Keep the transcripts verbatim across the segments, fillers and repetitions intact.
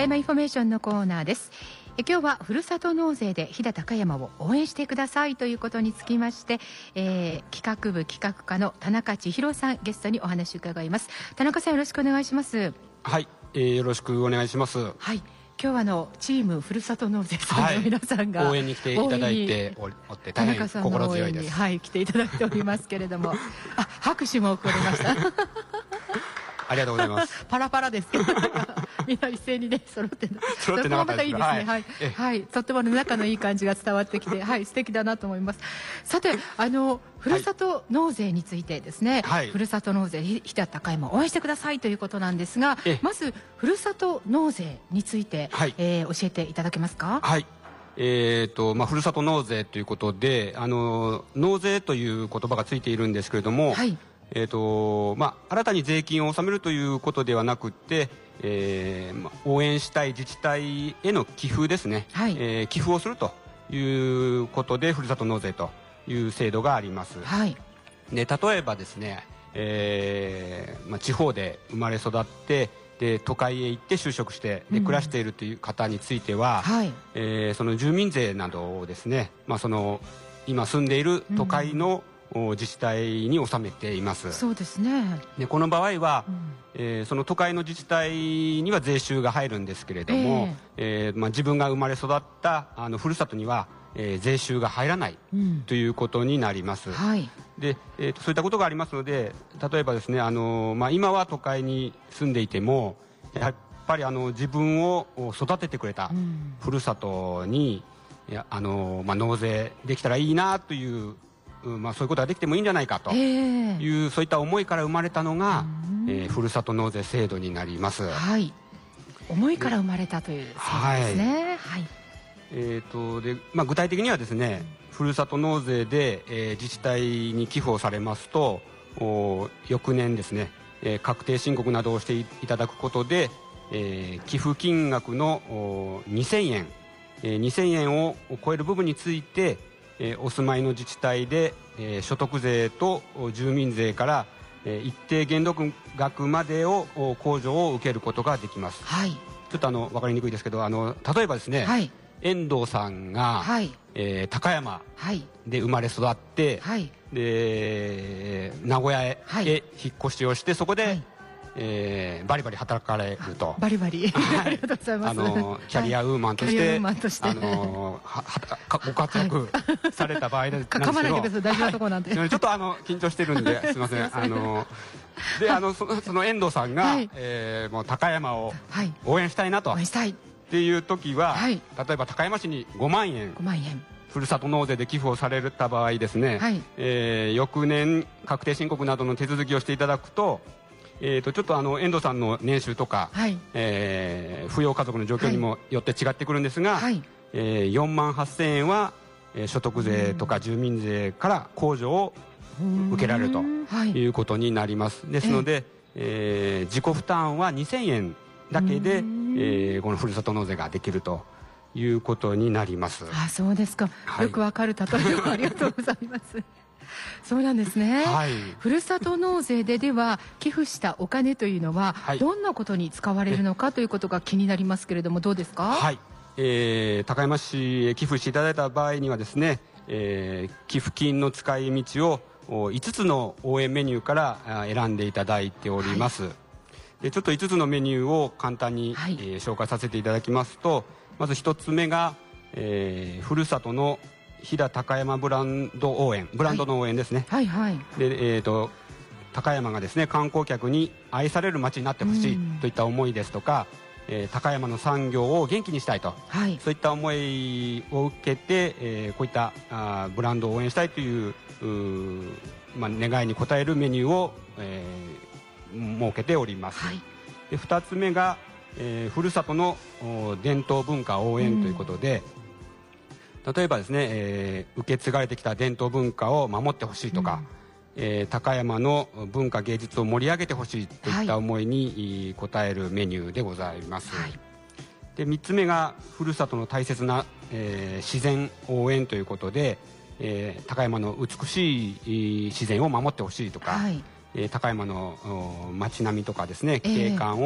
山インフォメーションのコーナーです。え今日はふるさと納税で飛騨高山を応援してくださいということにつきまして、えー、企画部企画課の田中千尋さんゲストにお話を伺います。田中さん、よろしくお願いします。 はい、えー、よろしくお願いします。 はい、今日はあのチームふるさと納税さんの皆さんが、 はい、応援に来ていただいておって大変心強いです。 はい、来ていただいておりますけれどもあ、拍手も送りましたありがとうございますパラパラですけどみんな一斉にね揃って揃ってなかったですけど、 はい、はいはい、とっても仲のいい感じが伝わってきて、はい、素敵だなと思います。さて、あのふるさと納税についてですね、はい、ふるさと納税飛騨高山応援してくださいということなんですが、まずふるさと納税について、はい、えー、教えていただけますか。 はい、えーとまあ、ふるさと納税ということで、あの納税という言葉がついているんですけれども、はい、えーとまあ、新たに税金を納めるということではなくて、えーまあ、応援したい自治体への寄付ですね、はい、えー、寄付をするということでふるさと納税という制度があります。はい、で例えばですね、えーまあ、地方で生まれ育ってで都会へ行って就職してで暮らしているという方については、うん、はい、えー、その住民税などをですね、まあ、その今住んでいる都会の、うん、自治体に納めています。 そうですね。 でこの場合は、うん、えー、その都会の自治体には税収が入るんですけれども、えーえーまあ、自分が生まれ育ったあのふるさとには、えー、税収が入らない、うん、ということになります。はい、でえー、とそういったことがありますので、例えばですね、あのーまあ、今は都会に住んでいてもやっぱりあの自分を育ててくれたふるさとに、いや、あのーまあ、納税できたらいいなという、まあ、そういうことができてもいいんじゃないかという、そういった思いから生まれたのが、えー、ふるさと納税制度になります。 はい、思いから生まれたという制度ですね。はい、はい、 えーとでまあ、具体的にはですね、ふるさと納税で、えー、自治体に寄付をされますと、お翌年ですね、えー、確定申告などをしていただくことで、えー、寄付金額のにせんえん、えー、にせんえんを超える部分について、えー、お住まいの自治体で、えー、所得税と住民税から、えー、一定限度額までを控除を受けることができます。はい、ちょっとあの分かりにくいですけど、あの例えばですね、はい、遠藤さんが、はい、えー、高山で生まれ育って、はい、で名古屋へ、はい、引っ越しをして、そこで、はい、えー、バリバリ働かれると。 バリバリ、はい、ありがとうございます。あのキャリアウーマンとして、あのははご活躍された場合なんですけど、 かまないでください、大事なところなんで、 はい、ちょっとあの緊張してるんですみません。あのであの そ, その遠藤さんが、はい、えー、もう高山を応援したいなと、はい、応援したいっていう時は、はい、例えば高山市にごまんえん、ごまんえんふるさと納税で寄付をされた場合ですね、はい、えー、翌年確定申告などの手続きをしていただくと、えー、とちょっとあの遠藤さんの年収とか、はい、えー、扶養家族の状況にもよって違ってくるんですが、はい、えー、よんまんはっせんえんは、えー、所得税とか住民税から控除を受けられるということになります。ですので、えー、自己負担はにせんえんだけで、えー、このふるさと納税ができるということになります。 あ、そうですか。はい、よくわかる例えをありがとうございますそうなんですね。はい、ふるさと納税ででは寄付したお金というのは、はい、どんなことに使われるのかということが気になりますけれども、どうですか。 はい、えー、高山市へ寄付していただいた場合にはですね、えー、寄付金の使い道をいつつの応援メニューから選んでいただいております。はい、でちょっといつつのメニューを簡単に、はい、えー、紹介させていただきますと、まずひとつめが、えー、ふるさとの飛騨高山ブランド応援、ブランドの応援ですね。はいはいはい、で、えーと、高山がですね、観光客に愛される街になってほしいといった思いですとか、えー、高山の産業を元気にしたいと、はい、そういった思いを受けて、えー、こういったあブランドを応援したいという、う、まあ、願いに応えるメニューを、えー、設けております。はい、でふたつめが、えー、ふるさとの伝統文化応援ということで、例えばですね、えー、受け継がれてきた伝統文化を守ってほしいとか、うん、えー、高山の文化芸術を盛り上げてほしいといった思いに、はい、応えるメニューでございます。はい、でみっつめがふるさとの大切な、えー、自然応援ということで、えー、高山の美しい自然を守ってほしいとか、はい、えー、高山の街並みとかですね、景観を、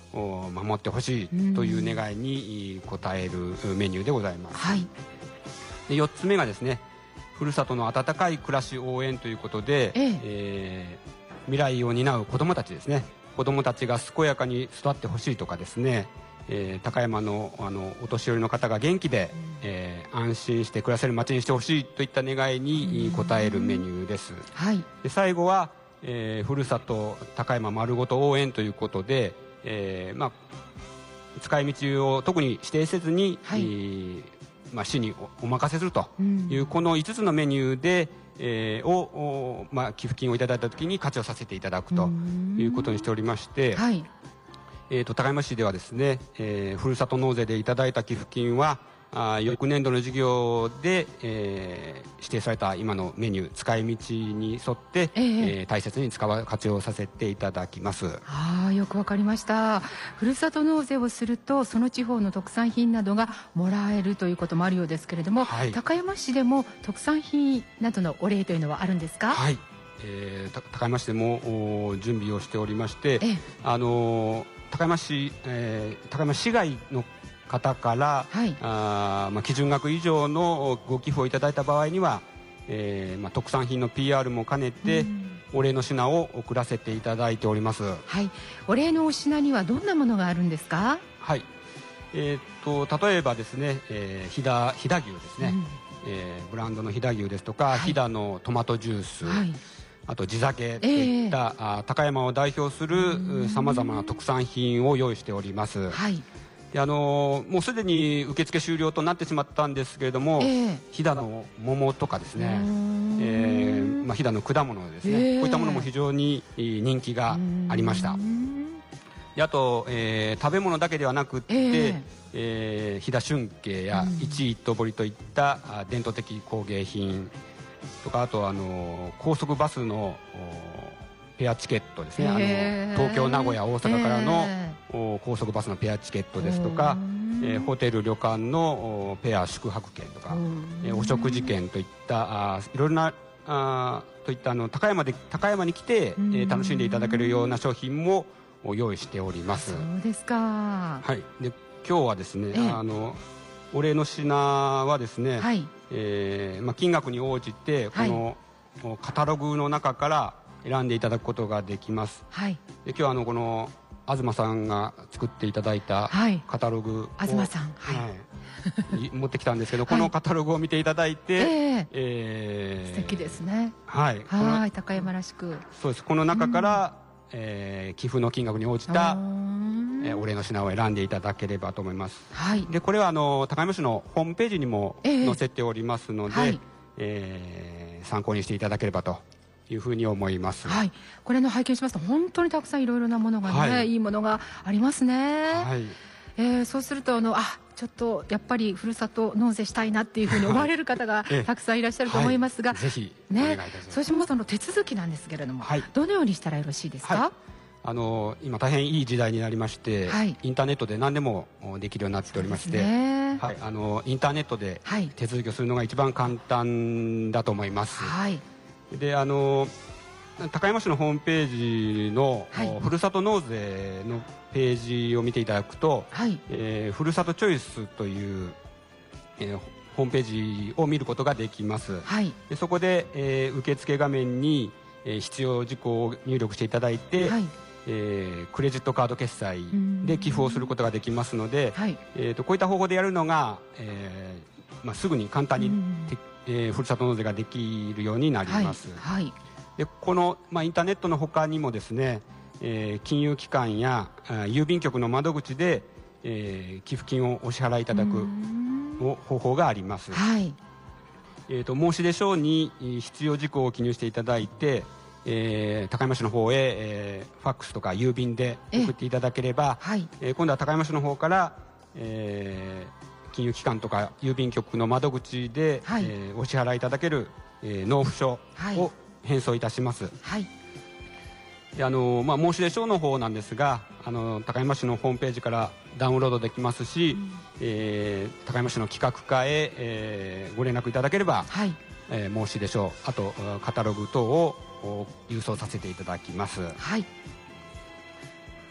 守ってほしいという願いに応えるメニューでございます、はい、でよっつめがですね、ふるさとの温かい暮らし応援ということで、えええー、未来を担う子どもたちですね、子どもたちが健やかに育ってほしいとかですね、えー、高山 の, あのお年寄りの方が元気で、うんえー、安心して暮らせる街にしてほしいといった願いに応えるメニューです、はい、で最後は、えー、ふるさと高山丸ごと応援ということで、えーまあ、使い道を特に指定せずに、はいえーまあ、市に お, お任せするという、うん、このいつつのメニューで、えー、を、まあ、寄付金をいただいたときに活用させていただくということにしておりまして、はいえー、と高山市ではですね、えー、ふるさと納税でいただいた寄付金はあ翌年度の事業で、えー、指定された今のメニュー使い道に沿って、えーえー、大切に使わ活用させていただきます。 あよくわかりました。ふるさと納税をするとその地方の特産品などがもらえるということもあるようですけれども、はい、高山市でも特産品などのお礼というのはあるんですか？ はい、えー、高山市でも準備をしておりまして、ええあのー、高山市、えー、高山市外の方から、はいあまあ、基準額以上のご寄付をいただいた場合には、えーまあ、特産品の ピーアール も兼ねてお礼の品を送らせていただいております、 はい、お礼のお品にはどんなものがあるんですか？ はい、えー、っと例えばですね、えー、飛騨飛騨牛ですね、うんえー、ブランドの飛騨牛ですとか、はい、飛騨のトマトジュース、はいあと地酒といった、えー、高山を代表するさまざまな特産品を用意しております、はいであのー、もうすでに受付終了となってしまったんですけれども、えー、飛騨の桃とかですね、えーまあ、飛騨の果物ですね、えー、こういったものも非常に人気がありました。であと、えー、食べ物だけではなくって、えーえー、飛騨春慶や一一刀彫といった伝統的工芸品とか、あとあの高速バスのペアチケットですね、あの東京名古屋大阪からの高速バスのペアチケットですとか、えー、ホテル旅館のペア宿泊券とか、えー、お食事券といったあいろいろなあといったあの高山で高山に来て、えー、楽しんでいただけるような商品も用意しております。 そうですか。 はい、で今日はですね、えー、あのお礼の品はですね、はいえーまあ、金額に応じてこの、はい、カタログの中から選んでいただくことができます、はい、で今日はあのこの東さんが作っていただいたカタログを、 はい、東さん、はいはい、持ってきたんですけど、このカタログを見ていただいて、えーえー、素敵ですね。 はいはい高山らしくそうです。この中から、うんえー、寄付の金額に応じたえー、お礼の品を選んでいただければと思います、はい、でこれはあの高山市のホームページにも載せておりますので、えーはいえー、参考にしていただければというふうに思います、 はい、これの拝見しますと本当にたくさんいろいろなものがね、はい、いいものがありますね、はいえー、そうするとあのあちょっとやっぱりふるさと納税したいなっていうふうに思われる方がたくさんいらっしゃると思いますが、 はい、ぜひお願いいたします、 ね、そうしますとの手続きなんですけれども、はい、どのようにしたらよろしいですか？はいあの今大変いい時代になりまして、はい、インターネットで何でもできるようになっておりまして、ねはい、あのインターネットで手続きをするのが一番簡単だと思います、はい、であの高山市のホームページの、はい、ふるさと納税のページを見ていただくと、はいえー、ふるさとチョイスという、えー、ホームページを見ることができます、はい、でそこで、えー、受付画面に、えー、必要事項を入力していただいて、はいえー、クレジットカード決済で寄付をすることができますので、はいえー、とこういった方法でやるのが、えーまあ、すぐに簡単に、えー、ふるさと納税ができるようになります、はいはい、でこの、まあ、インターネットの他にもですね、えー、金融機関や郵便局の窓口で、えー、寄付金をお支払いいただく方法があります、はいえー、と申し出書に必要事項を記入していただいてえー、高山市の方へ、えー、ファックスとか郵便で送っていただければ、えはいえー、今度は高山市の方から、えー、金融機関とか郵便局の窓口で、はいえー、お支払いいただける、えー、納付書を返送いたします、はいであのまあ、申し出書の方なんですがあの高山市のホームページからダウンロードできますし、うんえー、高山市の企画課へ、えー、ご連絡いただければ、はいえー、申し出書あとカタログ等を郵送させていただきます、はい、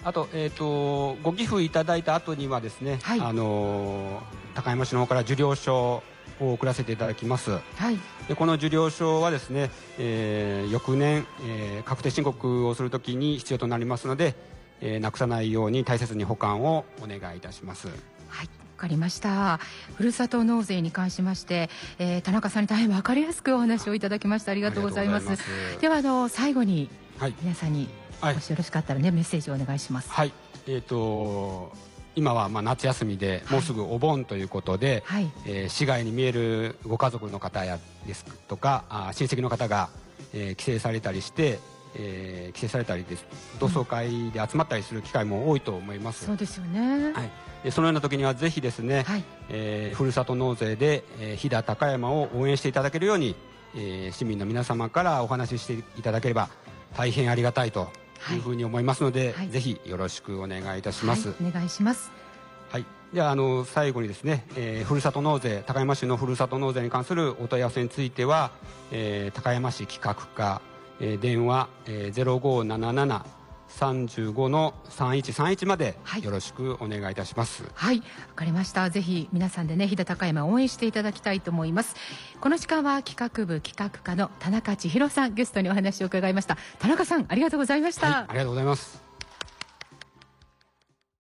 あと、えー、とご寄付いただいた後にはですね、はい、あの高山市の方から受領証を送らせていただきます、はい、でこの受領証はですね、えー、翌年、えー、確定申告をするときに必要となりますので、えー、なくさないように大切に保管をお願いいたします。 はい、わかりました。ふるさと納税に関しまして、えー、田中さんに大変分かりやすくお話をいただきましてありがとうございます。ではあの最後に皆さんに、はい、もしよろしかったらねメッセージをお願いします。 はい、えーと今はまあ夏休みでもうすぐお盆ということで、はい、えー、市外に見えるご家族の方やですとかあ親戚の方が、えー、帰省されたりして、えー、帰省されたりです同窓会で集まったりする機会も多いと思います、 うん、そうですよね、 はい、でそのような時にはぜひですね、はい、えー、ふるさと納税で、えー、飛騨高山を応援していただけるように、えー、市民の皆様からお話ししていただければ大変ありがたいというふうに思いますので、はい、ぜひよろしくお願いいたします、 はい、お願いします。 はい、ではあの最後にですね、えー、ふるさと納税高山市のふるさと納税に関するお問い合わせについては、えー、高山市企画課、えー、電話、えー、ゼロごーなななな さんごのさんいちさんいちまでよろしくお願いいたします。 はい、わかりました。ぜひ皆さんでね飛騨高山を応援していただきたいと思います。この時間は企画部企画課の田中千尋さんゲストにお話を伺いました。田中さんありがとうございました。 はい、ありがとうございます。